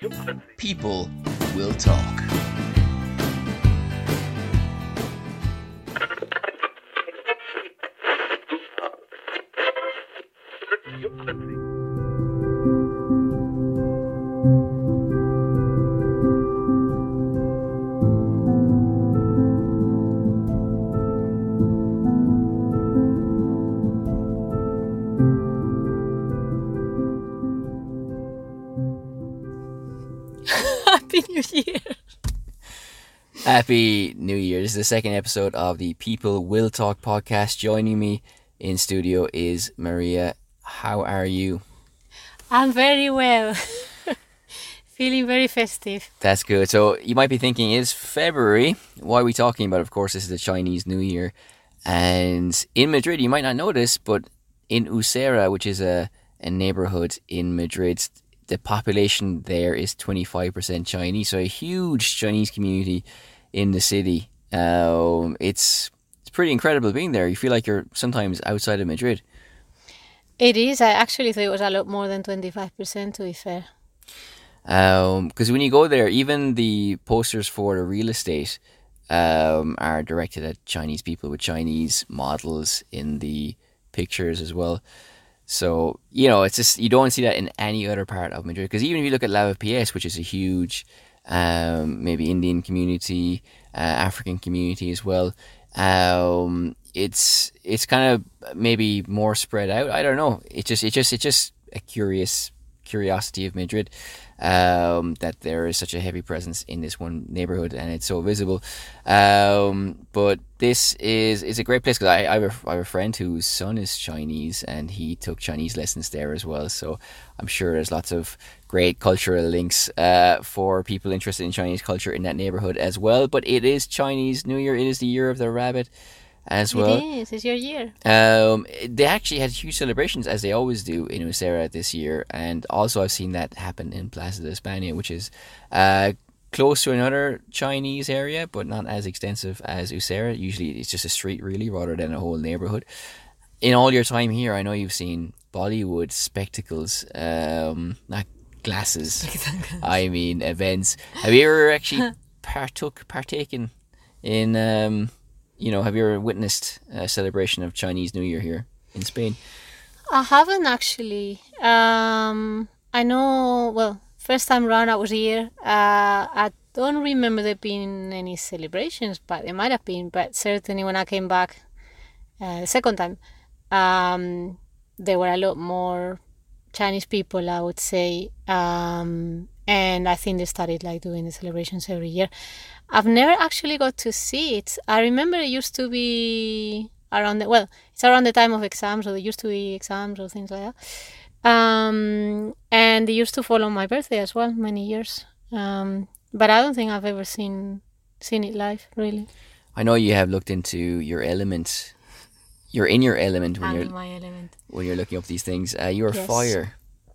People will talk. Happy New Year. Happy New Year. This is the second episode of the People Will Talk podcast. Joining me in studio is Maria. How are you? I'm very well. Feeling very festive. That's good. So you might be thinking, it's February. Why are we talking about it? Of course, this is the Chinese New Year. And in Madrid, you might not know this, but in Usera, which is a neighborhood in Madrid, the population there is 25% Chinese. So a huge Chinese community in the city. It's pretty incredible being there. You feel like you're sometimes outside of Madrid. It is. I actually thought it was a lot more than 25%, to be fair. Because when you go there, even the posters for the real estate are directed at Chinese people with Chinese models in the pictures as well. So, it's just, you don't see that in any other part of Madrid. Because even if you look at Lavapiés, which is a huge, maybe Indian community, African community as well, it's kind of maybe more spread out. I don't know. It's just a curiosity of Madrid, that there is such a heavy presence in this one neighborhood and it's so visible. But this is a great place because I have a friend whose son is Chinese and he took Chinese lessons there as well. So I'm sure there's lots of great cultural links for people interested in Chinese culture in that neighborhood as well. But it is Chinese New Year. It is the year of the rabbit as well. It is. It's your year. They actually had huge celebrations, as they always do in Usera this year, and also I've seen that happen in Plaza de España, which is close to another Chinese area, but not as extensive as Usera. Usually it's just a street, really, rather than a whole neighborhood. In all your time here, I know you've seen Bollywood spectacles, not glasses. I mean events. Have you ever actually partaken in? Have you ever witnessed a celebration of Chinese New Year here in Spain? I haven't actually. I know, well, first time round I was here. I don't remember there being any celebrations, but there might have been. But certainly when I came back the second time, there were a lot more Chinese people, I would say. And I think they started doing the celebrations every year. I've never actually got to see it. I remember it used to be it's around the time of exams, or there used to be exams or things like that. And they used to fall on my birthday as well, many years. But I don't think I've ever seen it live, really. I know you have looked into your element. You're in your element when in my element. When you're looking up these things. You're Yes. fire.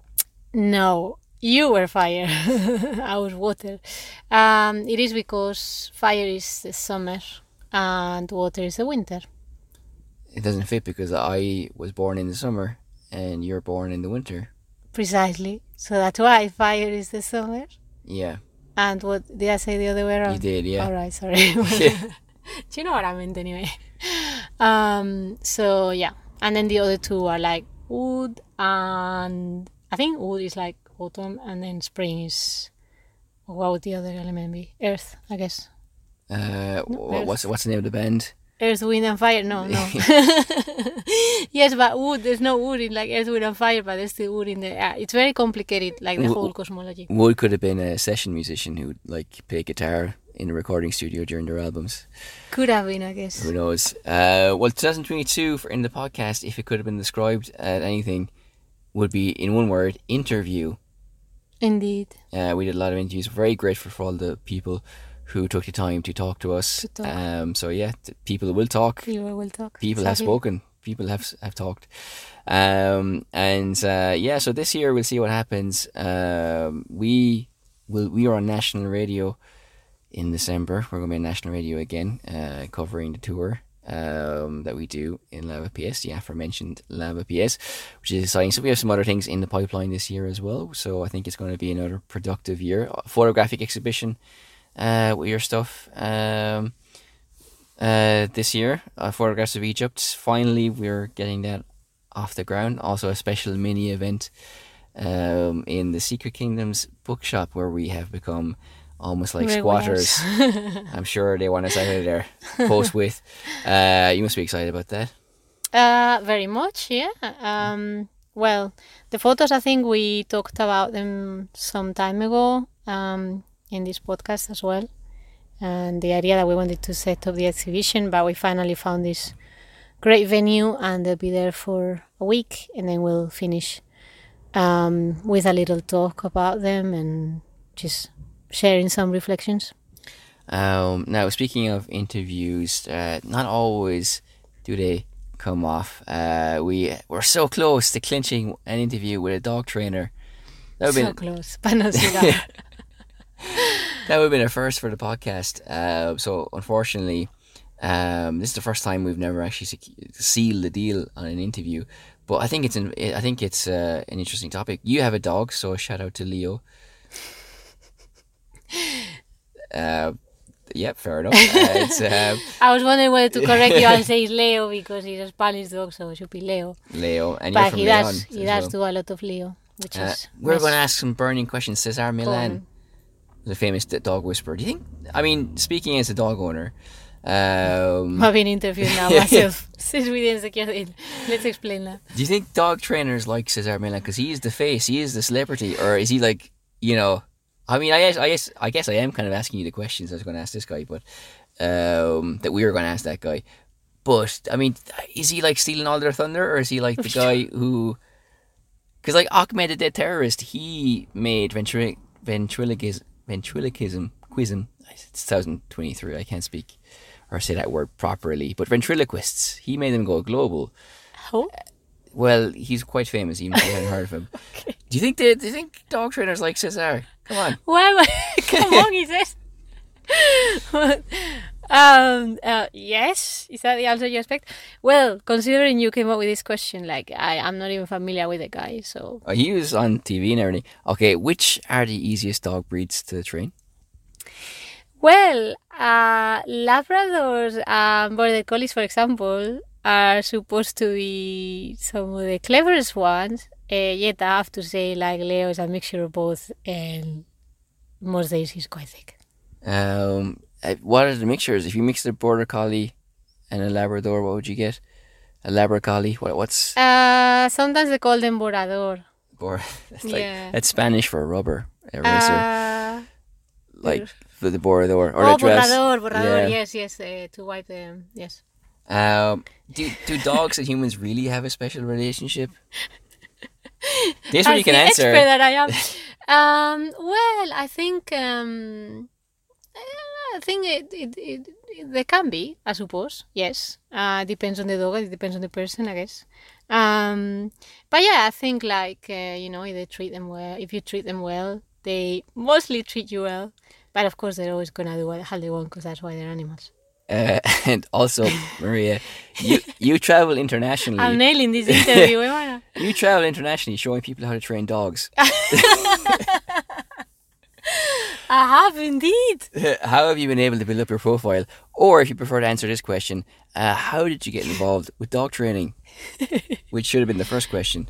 No. You were fire. I was water. It is because fire is the summer and water is the winter. It doesn't fit because I was born in the summer and you're born in the winter. Precisely. So that's why fire is the summer. Yeah. And what did I say the other way around? You did, yeah. All right, sorry. Do you know what I meant anyway? So yeah, and then the other two are wood, and I think wood is autumn, and then spring is, what would the other element be? Earth, I guess. What's the name of the band? Earth, Wind and Fire? No. Yes, but wood, there's no wood in Earth, Wind and Fire, but there's still wood in there. It's very complicated, the whole cosmology. Wood could have been a session musician who would play guitar in a recording studio during their albums. Could have been, I guess. Who knows? 2022 in the podcast, if it could have been described as anything, would be in one word: interview. Indeed. We did a lot of interviews. Very grateful for all the people who took the time to talk to us. So yeah, people will talk. People will talk. People have spoken. People have talked. So this year we'll see what happens. We are on national radio in December. We're going to be on national radio again, covering the tour. that we do in Lava PS, the aforementioned Lava PS, which is exciting. So we have some other things in the pipeline this year as well. So I think it's going to be another productive year. Photographic exhibition with your stuff this year. Photographs of Egypt. Finally, we're getting that off the ground. Also a special mini event in the Secret Kingdoms bookshop, where we have become almost like squatters. I'm sure they want us out of there forthwith. You must be excited about that. Very much, yeah. Well, the photos, I think we talked about them some time ago in this podcast as well. And the idea that we wanted to set up the exhibition, but we finally found this great venue, and they'll be there for a week, and then we'll finish with a little talk about them and just sharing some reflections. Now, speaking of interviews, not always do they come off. We're so close to clinching an interview with a dog trainer. That would close, but not so that. That would have been a first for the podcast. So unfortunately, this is the first time we've never actually sealed the deal on an interview. But I think it's an interesting topic. You have a dog, so shout out to Leo. Yeah, fair enough. I was wondering whether to correct you and say Leo, because he's a Spanish dog, so it should be Leo. Leo, and but you're from Leon. He does do a lot of Leo, which is. We're going to ask some burning questions. Cesar Millan, the famous dog whisperer. Do you think? I mean, speaking as a dog owner, I've been interviewed now myself since we didn't secure it. Let's explain that. Do you think dog trainers like Cesar Millan because he is the face, he is the celebrity, or is he like, you know? I mean, I guess I am kind of asking you the questions I was going to ask this guy, but that we were going to ask that guy. But I mean, is he like stealing all their thunder, or is he like the guy who? Because like Ahmed, the dead terrorist, he made ventriloquism. It's 2023. I can't speak or say that word properly. But ventriloquists, he made them go global. Who? Well, he's quite famous, even if you hadn't heard of him. Okay. Do you think dog trainers like Cesar? Come on. Well, come on, he says. Yes, is that the answer you expect? Well, considering you came up with this question, like I'm not even familiar with the guy, so. He was on TV and everything. Okay, which are the easiest dog breeds to train? Well, Labradors and Border Collies, for example, are supposed to be some of the cleverest ones. Yet I have to say, like, Leo is a mixture of both, and most days he's quite thick. What are the mixtures? If you mix the Border Collie and a Labrador, what would you get? A Labrador Collie? What's? Sometimes they call them Borador. That's Spanish for rubber eraser. Like the Borador or Borador. Yes. To wipe them. Yes. Do dogs and humans really have a special relationship? This one you can answer. Expert that I am. Well, I think it they can be, I suppose. Yes. Depends on the dog. It depends on the person, I guess. But yeah, I think like if they treat them well, if you treat them well, they mostly treat you well. But of course, they're always gonna do how they want, because that's why they're animals. And also, Maria, you travel internationally. I'm nailing this interview. You travel internationally, showing people how to train dogs. I have indeed. How have you been able to build up your profile? Or if you prefer to answer this question, how did you get involved with dog training? Which should have been the first question.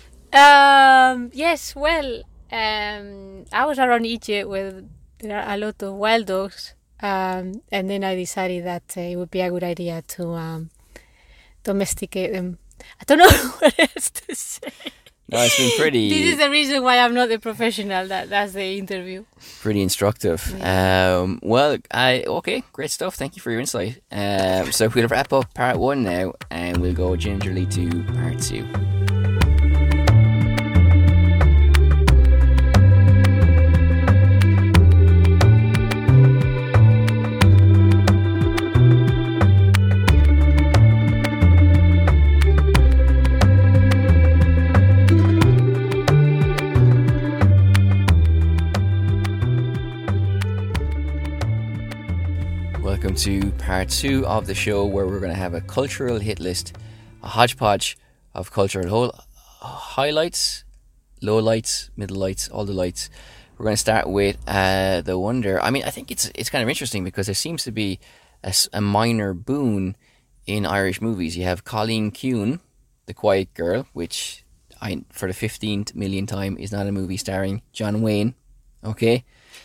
Yes, well, I was around Egypt where there are a lot of wild dogs. And then I decided that it would be a good idea to domesticate them. I don't know what else to say. No, it's been pretty. This is the reason why I'm not the professional. That's the interview. Pretty instructive. Yeah. Okay, great stuff. Thank you for your insight. So we'll wrap up part 1 now, and we'll go gingerly to part 2. to part 2 of the show, where we're going to have a cultural hit list, a hodgepodge of cultural highlights, lowlights, middle lights, all the lights. We're going to start with The Wonder. I mean, I think it's kind of interesting because there seems to be a minor boon in Irish movies. You have Colleen Kuhn, The Quiet Girl, which for the 15th millionth time is not a movie starring John Wayne. Okay?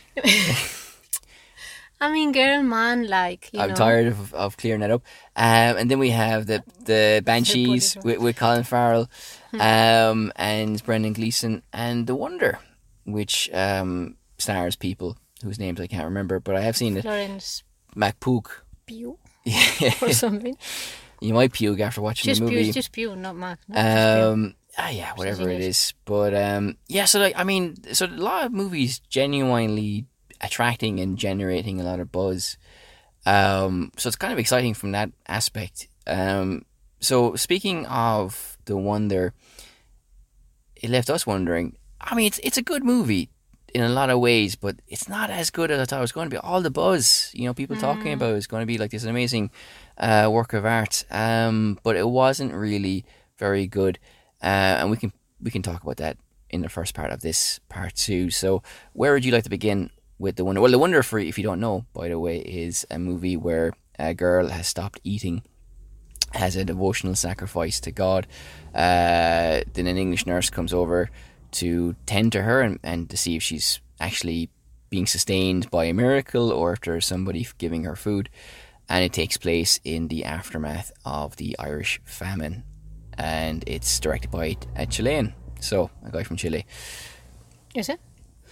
I mean, girl, man, like, I'm tired of clearing that up. And then we have the Banshees with Colin Farrell and Brendan Gleeson, and The Wonder, which stars people whose names I can't remember, but I have seen it. Florence McPook. Pugh Yeah. or something. You might puke after watching the movie. Just Pugh, not Mac. No, yeah, whatever it is. But so a lot of movies genuinely attracting and generating a lot of buzz. So it's kind of exciting from that aspect. So speaking of The Wonder, it left us wondering. I mean, it's a good movie in a lot of ways, but it's not as good as I thought it was going to be. All the buzz, people talking about it is going to be like this amazing work of art, but it wasn't really very good. And we can talk about that in the first part of this part 2. So where would you like to begin with The Wonder? Well, The Wonder, for if you don't know, by the way, is a movie where a girl has stopped eating, has a devotional sacrifice to God. Then an English nurse comes over to tend to her and to see if she's actually being sustained by a miracle or if there's somebody giving her food. And it takes place in the aftermath of the Irish famine. And it's directed by a Chilean, so a guy from Chile. Is it?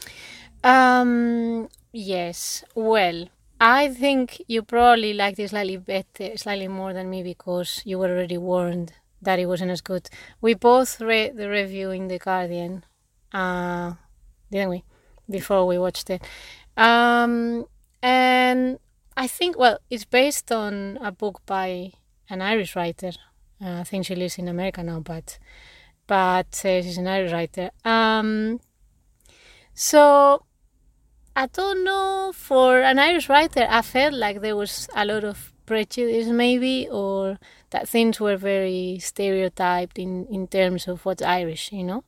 Yes. Well, I think you probably liked it slightly more than me, because you were already warned that it wasn't as good. We both read the review in The Guardian, didn't we? Before we watched it. And I think, it's based on a book by an Irish writer. I think she lives in America now, but she's an Irish writer. So I don't know, for an Irish writer, I felt like there was a lot of prejudice maybe, or that things were very stereotyped in terms of what's Irish,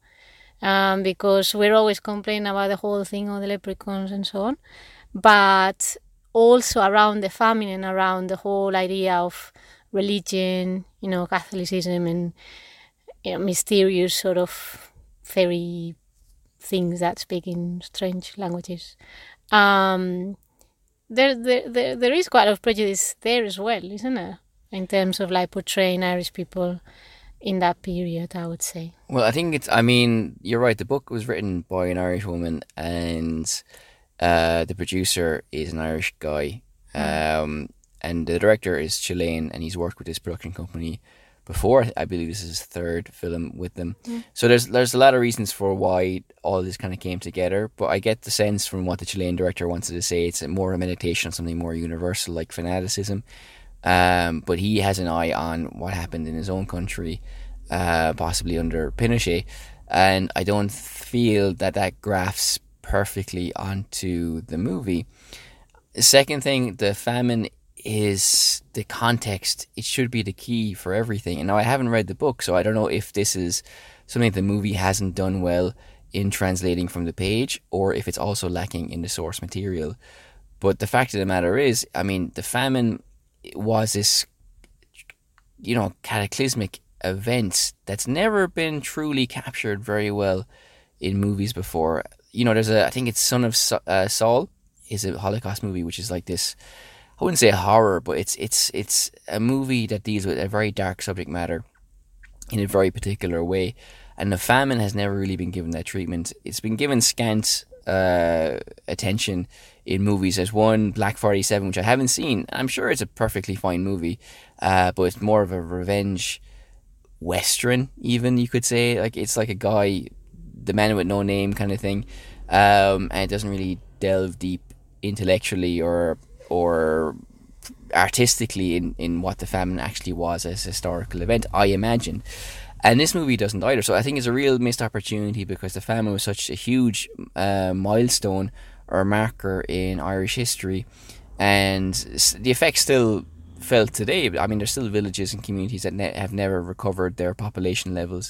because we're always complaining about the whole thing of the leprechauns and so on, but also around the famine and around the whole idea of religion, Catholicism and mysterious sort of fairy things that speak in strange languages. There is quite a lot of prejudice there as well, isn't there? In terms of like portraying Irish people in that period, I would say. Well, I think you're right. The book was written by an Irish woman, and the producer is an Irish guy. And the director is Chilean, and he's worked with this production company before. I believe this is his third film with them. So there's a lot of reasons for why all this kind of came together, but I get the sense from what the Chilean director wanted to say, it's more a meditation on something more universal like fanaticism. But he has an eye on what happened in his own country, possibly under Pinochet, and I don't feel that grafts perfectly onto the movie. The second thing, the famine is the context. It should be the key for everything. And now I haven't read the book, so I don't know if this is something the movie hasn't done well in translating from the page, or if it's also lacking in the source material. But the fact of the matter is, the famine was this, cataclysmic event that's never been truly captured very well in movies before. I think it's Son of Saul is a Holocaust movie, which is like this, I wouldn't say horror, but it's a movie that deals with a very dark subject matter in a very particular way. And the famine has never really been given that treatment. It's been given scant attention in movies. There's one, Black 47, which I haven't seen. I'm sure it's a perfectly fine movie, but it's more of a revenge western, even, you could say. Like, it's like a guy, the man with no name kind of thing, and it doesn't really delve deep intellectually or artistically in what the famine actually was as a historical event, I imagine. And this movie doesn't either. So I think it's a real missed opportunity, because the famine was such a huge milestone or marker in Irish history. and the effects still felt today. I mean, there's still villages and communities that have never recovered their population levels.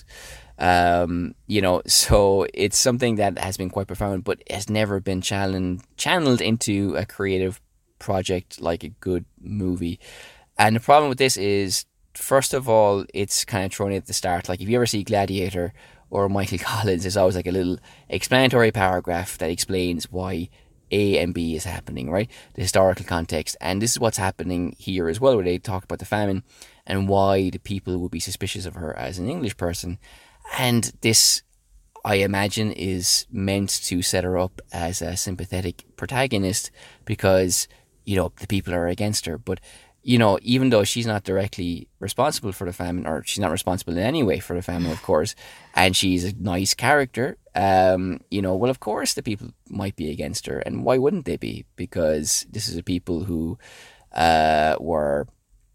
So it's something that has been quite profound, but has never been channeled into a creative project like a good movie. And the problem with this is, first of all, it's kind of thrown in at the start. Like if you ever see Gladiator or Michael Collins, there's always like a little explanatory paragraph that explains why A and B is happening, right? The historical context. And this is what's happening here as well, where they talk about the famine and why the people would be suspicious of her as an English person. And this, I imagine, is meant to set her up as a sympathetic protagonist because, the people are against her. But, even though she's not directly responsible for the famine, or she's not responsible in any way for the famine, of course, and she's a nice character, well, of course the people might be against her. And why wouldn't they be? Because this is a people who were...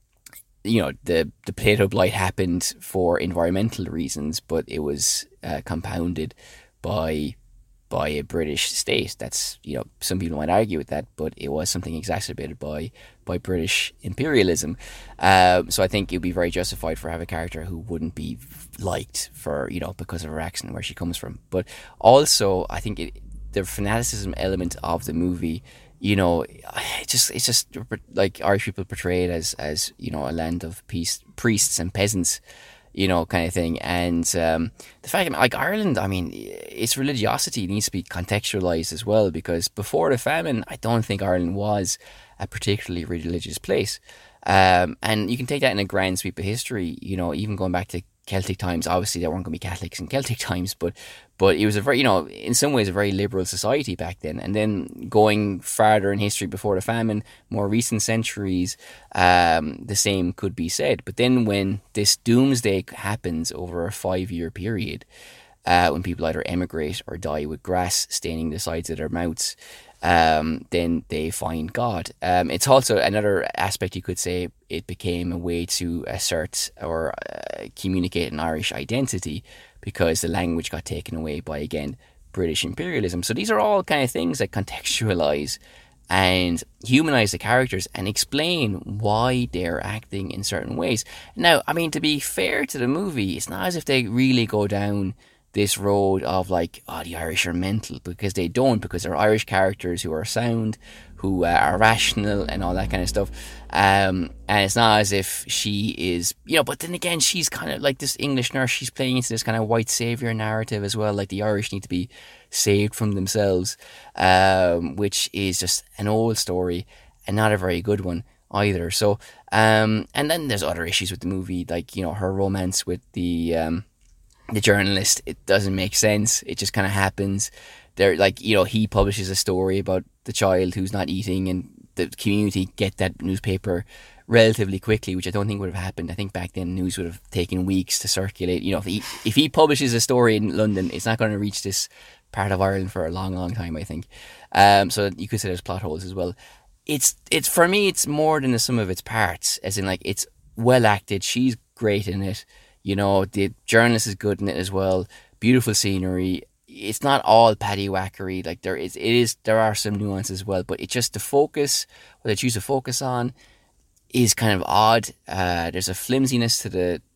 the potato blight happened for environmental reasons, but it was compounded by a British state. That's, some people might argue with that, but it was something exacerbated by British imperialism. So I think it would be very justified for have a character who wouldn't be liked for, because of her accent, where she comes from. But also, I think the fanaticism element of the movie, it's just like Irish people portrayed as a land of priests and peasants, kind of thing. And the fact that, like, Ireland, I mean, its religiosity needs to be contextualized as well, because before the famine, I don't think Ireland was a particularly religious place. And you can take that in a grand sweep of history, even going back to Celtic times. Obviously, there weren't going to be Catholics in Celtic times, but it was a very, in some ways, a very liberal society back then. And then going farther in history before the famine, more recent centuries, the same could be said. But then when this doomsday happens over a 5-year period, when people either emigrate or die with grass staining the sides of their mouths, then they find God. It's also another aspect, you could say, it became a way to assert or communicate an Irish identity, because the language got taken away by, again, British imperialism. So these are all kind of things that contextualize and humanize the characters and explain why they're acting in certain ways. Now, I mean, to be fair to the movie, it's not as if they really go down this road of like, the Irish are mental, because they don't, because they're Irish characters who are sound, who are rational and all that kind of stuff. And it's not as if she is, but then again, she's kind of like this English nurse. She's playing into this kind of white savior narrative as well. Like the Irish need to be saved from themselves, which is just an old story and not a very good one either. So, and then there's other issues with the movie, like, her romance with the journalist. It doesn't make sense. It just kind of happens. There, like, he publishes a story about the child who's not eating, and the community get that newspaper relatively quickly, which I don't think would have happened. I think back then news would have taken weeks to circulate. If he publishes a story in London, it's not going to reach this part of Ireland for a long, long time, I think. So you could say there's plot holes as well. It's for me, it's more than the sum of its parts, as in, like, it's well acted. She's great in it. The journalist is good in it as well. Beautiful scenery. It's not all paddywhackery. Like, there are some nuances as well, but it's just the focus, what they choose to focus on, is kind of odd. There's a flimsiness to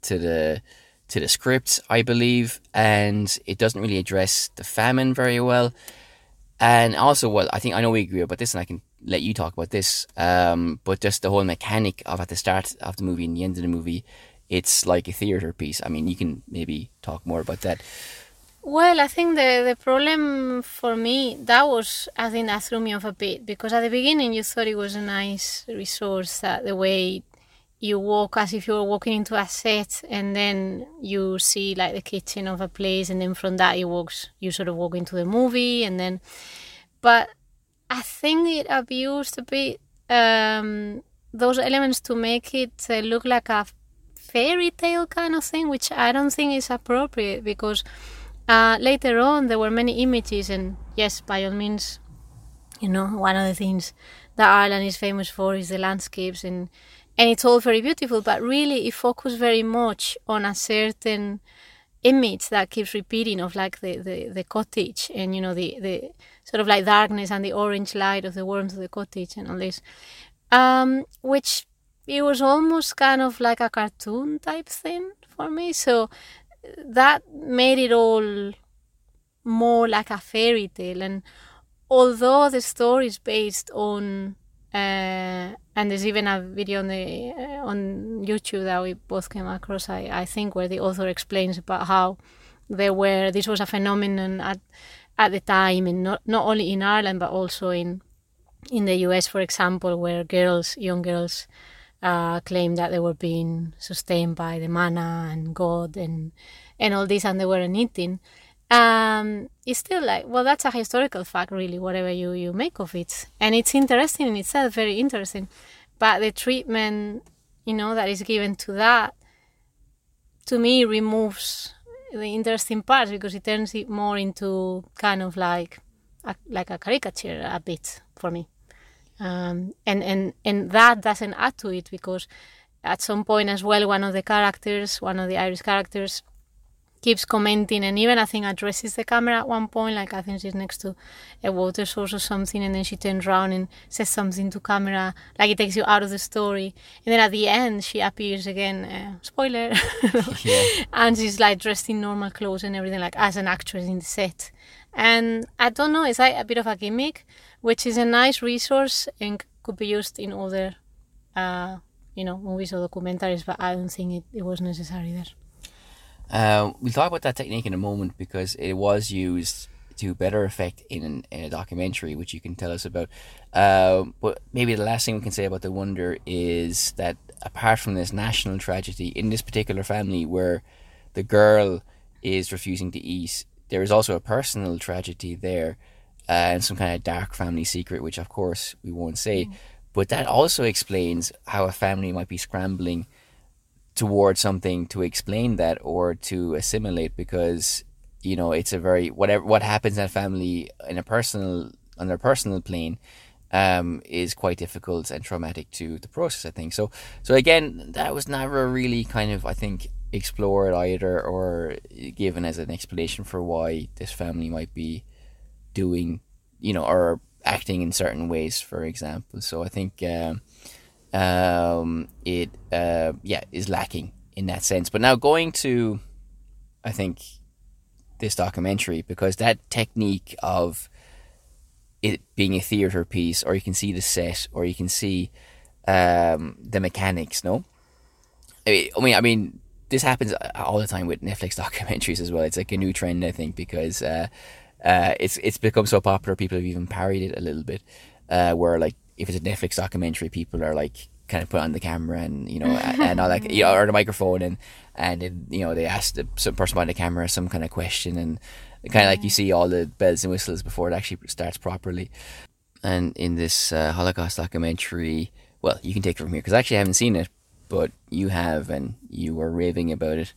the script, I believe, and it doesn't really address the famine very well. And also, well, I know we agree about this, and I can let you talk about this. But just the whole mechanic of, at the start of the movie and the end of the movie, it's like a theatre piece. I mean, you can maybe talk more about that. Well, I think the problem for me, I think that threw me off a bit, because at the beginning you thought it was a nice resource, that the way you walk as if you were walking into a set, and then you see like the kitchen of a place, and then from that you sort of walk into the movie, and then, but I think it abused a bit those elements to make it look like a fairy tale kind of thing, which I don't think is appropriate, because later on there were many images, and yes, by all means, one of the things that Ireland is famous for is the landscapes, and it's all very beautiful, but really it focused very much on a certain image that keeps repeating of like the cottage and, you know, the sort of like darkness and the orange light of the warmth of the cottage and all this, which it was almost kind of like a cartoon type thing for me. So that made it all more like a fairy tale. And although the story is based on and there's even a video on YouTube that we both came across, I think, where the author explains about how this was a phenomenon at the time, and not only in Ireland but also in the US, for example, where young girls claimed that they were being sustained by the manna and God and all this, and they weren't eating. It's still like, well, that's a historical fact, really, whatever you make of it. And it's interesting in itself, very interesting. But the treatment, you know, that is given to that, to me, removes the interesting parts, because it turns it more into kind of like a caricature a bit for me. And that doesn't add to it, because at some point as well, one of the Irish characters, keeps commenting, and even I think addresses the camera at one point, like I think she's next to a water source or something, and then she turns around and says something to camera, like it takes you out of the story. And then at the end she appears again, spoiler, and she's like dressed in normal clothes and everything, like as an actress in the set. And I don't know, it's like a bit of a gimmick, which is a nice resource and could be used in other movies or documentaries, but I don't think it was necessary there. We'll talk about that technique in a moment, because it was used to better effect in a documentary, which you can tell us about. But maybe the last thing we can say about The Wonder is that apart from this national tragedy, in this particular family where the girl is refusing to eat, there is also a personal tragedy there, and some kind of dark family secret, which of course we won't say. But that also explains how a family might be scrambling towards something to explain that or to assimilate, because, you know, it's a very, what happens in a family on their personal plane is quite difficult and traumatic to the process, I think. So again, that was never really kind of, I think, explored either or given as an explanation for why this family might be doing, you know, or acting in certain ways, for example. So I think it is lacking in that sense. But now going to, I think, this documentary, because that technique of it being a theatre piece, or you can see the set, or you can see the mechanics, no? I mean, this happens all the time with Netflix documentaries as well. It's like a new trend, I think, because it's become so popular, people have even parodied it a little bit, where like, if it's a Netflix documentary, people are like kind of put on the camera and, you know, and all that, you know, or the microphone, and you know, they ask some person behind the camera some kind of question, and kind of like you see all the bells and whistles before it actually starts properly. And in this Holocaust documentary, well, you can take it from here, because I actually haven't seen it, but you have, and you were raving about it.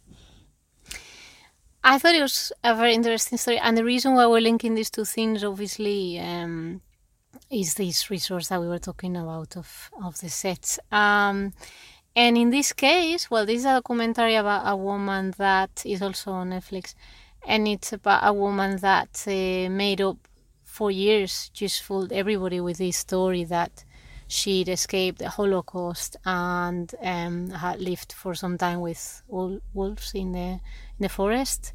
I thought it was a very interesting story, and the reason why we're linking these two things, obviously, is this resource that we were talking about of the sets. And in this case, well, this is a documentary about a woman that is also on Netflix, and it's about a woman that made up for years, just fooled everybody with this story that she'd escaped the Holocaust and had lived for some time with wolves in the forest.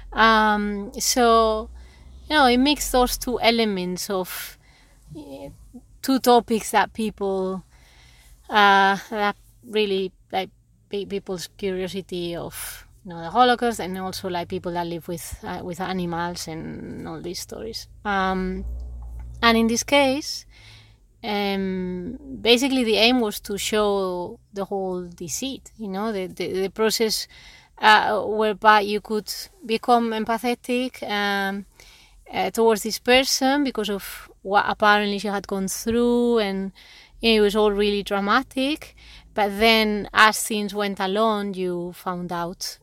So, you know, it makes those two elements of two topics that people that really like people's curiosity of, you know, the Holocaust, and also like people that live with animals and all these stories. And in this case, basically the aim was to show the whole deceit, you know, the process whereby you could become empathetic towards this person because of what apparently she had gone through, and it was all really dramatic. But then as things went along, you found out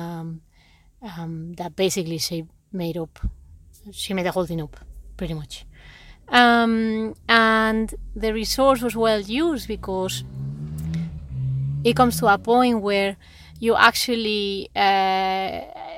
that basically she made the whole thing up, pretty much. And the resource was well used, because it comes to a point where you actually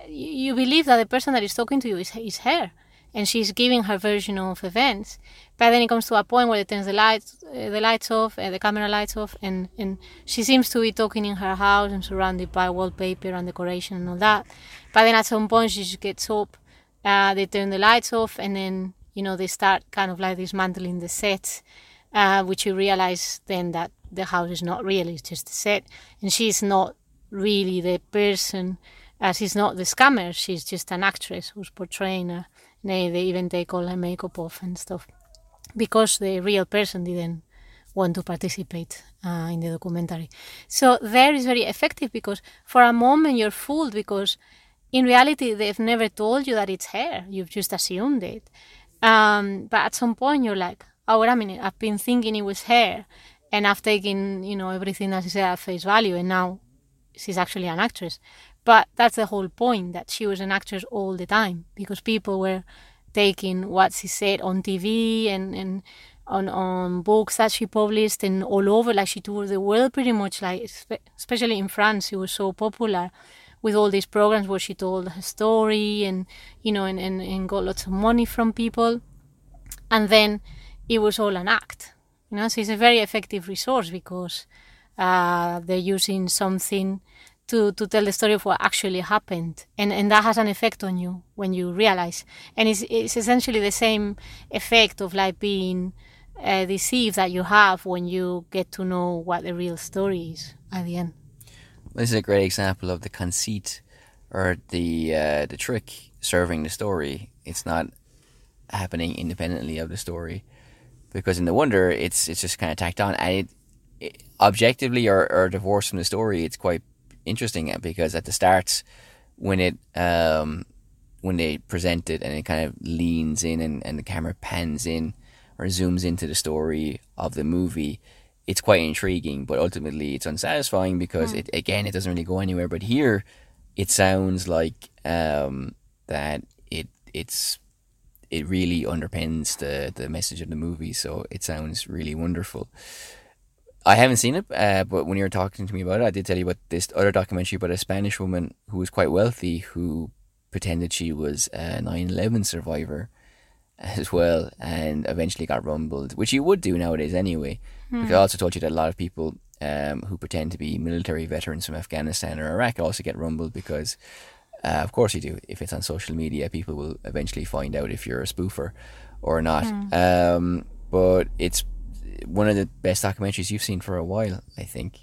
you believe that the person that is talking to you is her, and she's giving her version of events. But then it comes to a point where it turns the lights off, the camera lights off, and she seems to be talking in her house and surrounded by wallpaper and decoration and all that. But then at some point she just gets up, they turn the lights off, and then, they start kind of like dismantling the set, which you realize then that the house is not real, it's just a set, and she's not really the person, she's not the scammer, she's just an actress who's portraying her. They even take all her makeup off and stuff, because the real person didn't want to participate in the documentary. So there is very effective, because for a moment you're fooled, because in reality they've never told you that it's her, you've just assumed it. But at some point you're like, oh, wait a minute, I've been thinking it was her, and I've taken, everything that she said at face value, and now she's actually an actress. But that's the whole point, that she was an actress all the time, because people were taking what she said on TV and on books that she published and all over, like she toured the world pretty much, like especially in France, she was so popular with all these programs where she told her story and, and got lots of money from people. And then it was all an act, so it's a very effective resource, because they're using something to tell the story of what actually happened, and that has an effect on you when you realize, and it's essentially the same effect of like being deceived that you have when you get to know what the real story is at the end. This is a great example of the conceit, or the trick serving the story. It's not happening independently of the story, because in The Wonder it's just kind of tacked on, and it objectively or divorced from the story, it's quite interesting, because at the start, when they present it and it kind of leans in and the camera pans in or zooms into the story of the movie, it's quite intriguing, but ultimately it's unsatisfying, because it doesn't really go anywhere. But here it sounds like that it really underpins the message of the movie, so it sounds really wonderful. I haven't seen it, but when you were talking to me about it, I did tell you about this other documentary about a Spanish woman who was quite wealthy, who pretended she was a 9/11 survivor as well, and eventually got rumbled, which you would do nowadays anyway. Because I also told you that a lot of people who pretend to be military veterans from Afghanistan or Iraq also get rumbled, because of course you do. If it's on social media, people will eventually find out if you're a spoofer or not. But it's one of the best documentaries you've seen for a while, I think.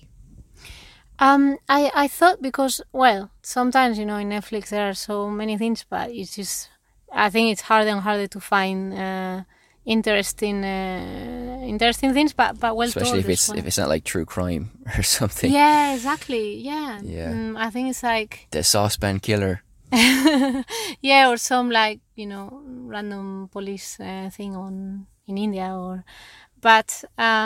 I thought, because, well, sometimes, in Netflix there are so many things, but it's just, I think it's harder and harder to find interesting things, but well especially told. Especially if it's not like true crime or something. Yeah, exactly. Yeah. I think it's like The Saucepan Killer. Yeah, or some like, random police thing in India, but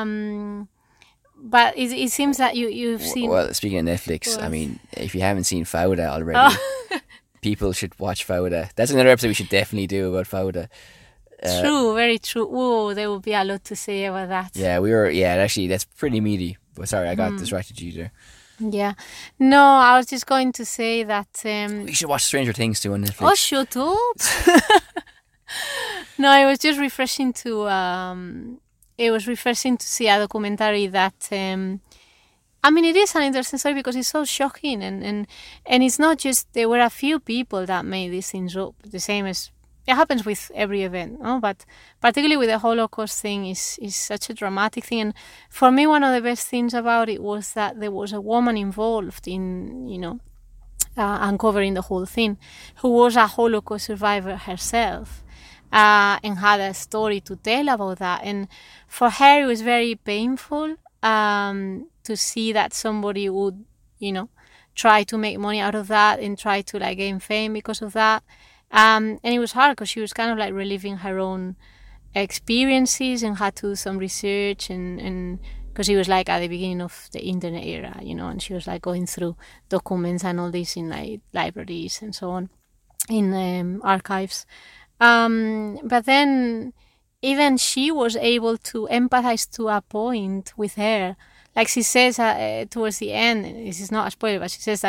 it seems that you've seen. Well, speaking of Netflix, I mean, if you haven't seen Fauda already, people should watch Fauda. That's another episode we should definitely do about Fauda. True, very true. Oh, there will be a lot to say about that. Yeah, actually, that's pretty meaty. But sorry, I got distracted you there. Yeah. No, I was just going to say that... we should watch Stranger Things too on Netflix. Oh, shut up! No, it was just refreshing to... it was refreshing to see a documentary that... I mean, it is an interesting story because it's so shocking, and it's not just... There were a few people that made these things up, the same as... It happens with every event, no? But particularly with the Holocaust thing is such a dramatic thing. And for me, one of the best things about it was that there was a woman involved in, uncovering the whole thing, who was a Holocaust survivor herself, and had a story to tell about that. And for her, it was very painful to see that somebody would, try to make money out of that and try to gain fame because of that. And it was hard because she was kind of reliving her own experiences and had to do some research, and because it was at the beginning of the internet era, and she was going through documents and all this in libraries and so on, in archives. But then even she was able to empathize to a point with her. Like she says towards the end, this is not a spoiler, but she says that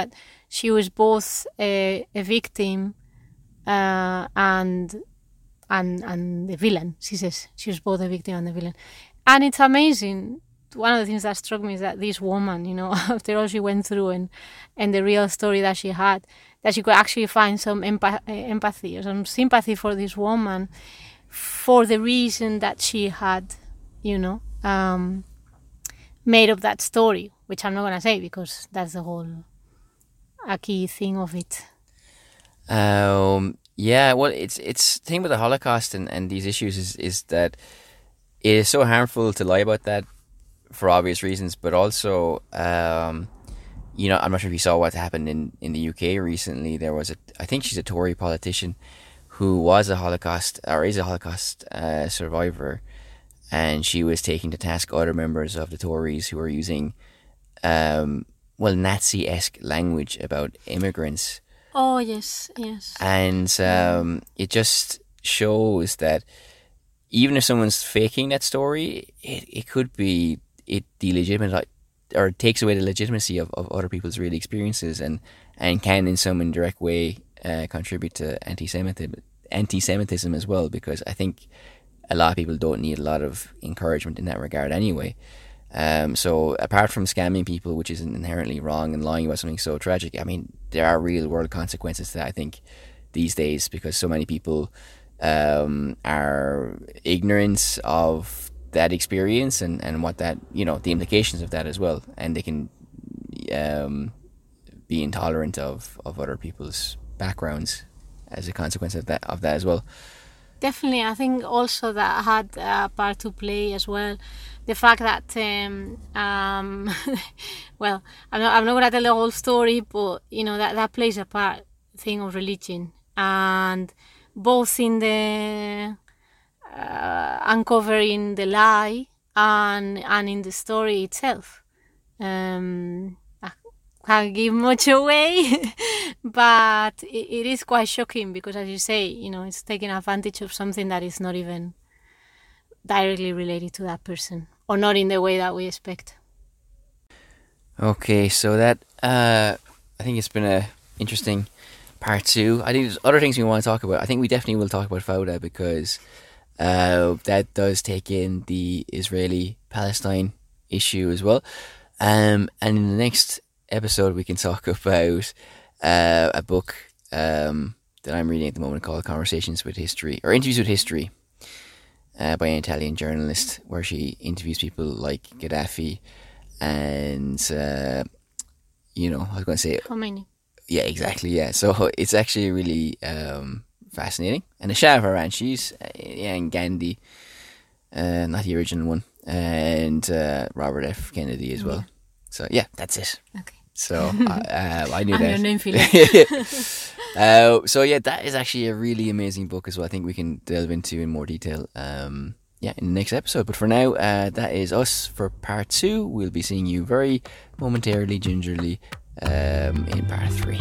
she was both a victim and the villain. She says she was both a victim and the villain. And it's amazing. One of the things that struck me is that this woman, you know, after all she went through and the real story that she had, that she could actually find some empathy or some sympathy for this woman for the reason that she had, you know, made up that story, which I'm not going to say because that's the whole a key thing of it. Yeah, well, it's the thing with the Holocaust and these issues is that it is so harmful to lie about that for obvious reasons, but also, you know, I'm not sure if you saw what happened in the UK recently. There was I think she's a Tory politician who was a Holocaust, or is a Holocaust survivor, and she was taking to task other members of the Tories who were using, Nazi-esque language about immigrants. Oh, yes. And it just shows that even if someone's faking that story, it could be it delegitimate or takes away the legitimacy of other people's real experiences and can in some indirect way contribute to anti-Semitism as well, because I think a lot of people don't need a lot of encouragement in that regard anyway. So apart from scamming people, which is inherently wrong, and lying about something so tragic, I mean, there are real world consequences to that, I think, these days, because so many people are ignorant of that experience and what that, you know, the implications of that as well, and they can be intolerant of other people's backgrounds as a consequence of that as well. Definitely, I think also that had a part to play as well. The fact that, well, I'm not going to tell the whole story, but you know that plays a part. Thing of religion, and both in the uncovering the lie and in the story itself. I can't give much away, but it is quite shocking because, as you say, you know, it's taking advantage of something that is not even directly related to that person, or not in the way that we expect. Okay, so that I think it's been a interesting part 2. I think there's other things we want to talk about. I think we definitely will talk about Fauda because that does take in the Israeli-Palestine issue as well. And in the next episode, we can talk about a book that I'm reading at the moment called Conversations with History, or Interviews with History, by an Italian journalist, where she interviews people like Gaddafi and, you know, I was going to say... Khomeini. Yeah, exactly, yeah. So it's actually really fascinating. And the Shah of Iran, she's, and Gandhi, not the original one, and Robert F. Kennedy as well. So yeah, that's it. Okay. So I knew I'm that. your name filler. So yeah, that is actually a really amazing book as well. I think we can delve into in more detail in the next episode. But for now, that is us for part 2. We'll be seeing you very momentarily, gingerly, in part 3.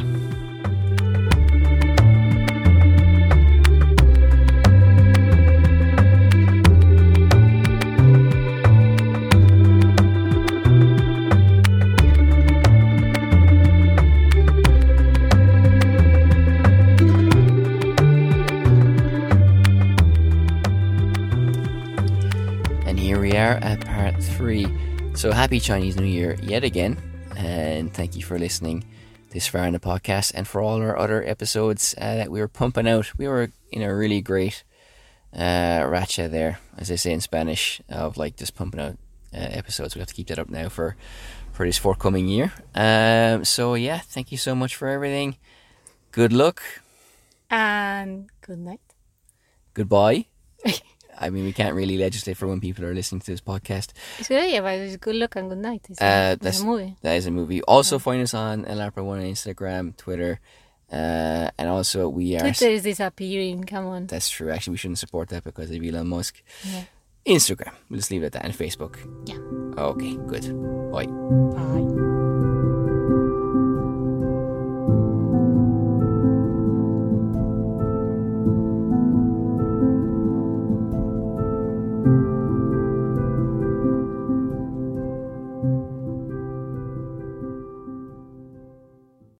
And here we are at part 3. So happy Chinese New Year yet again. And thank you for listening this far in the podcast, and for all our other episodes that we were pumping out. We were in a really great racha there, as they say in Spanish, of like just pumping out episodes. We have to keep that up now for this forthcoming year. So yeah, thank you so much for everything. Good luck. And good night. Goodbye. I mean, we can't really legislate for when people are listening to this podcast. It's good, yeah, but it's good luck and good night. It's a movie. That is a movie. Also, find us on LAPRA1 on Instagram, Twitter, and also we are... Twitter is disappearing, come on. That's true. Actually, we shouldn't support that because of Elon Musk. Yeah. Instagram. We'll just leave it at that. And Facebook. Yeah. Okay, good. Bye. Bye.